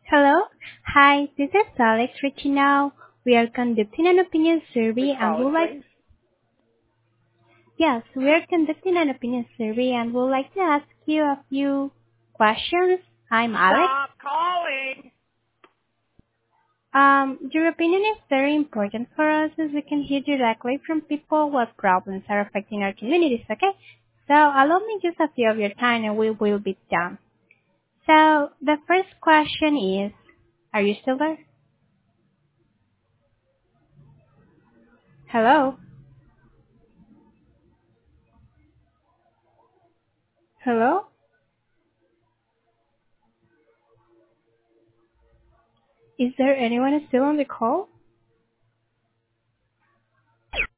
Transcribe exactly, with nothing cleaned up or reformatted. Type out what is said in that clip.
Hello. Hi, this is Alex reaching out. We are conducting an opinion Who's survey and would calling, like, please? yes, we are conducting an opinion survey and would like to ask you a few questions. I'm Alex. Stop calling. Um, your opinion is very important for us as we can hear directly from people what problems are affecting our communities, okay? So allow me just a few of your time and we will be done. So the first question is, are you still there? Hello? Hello? Is there anyone still on the call?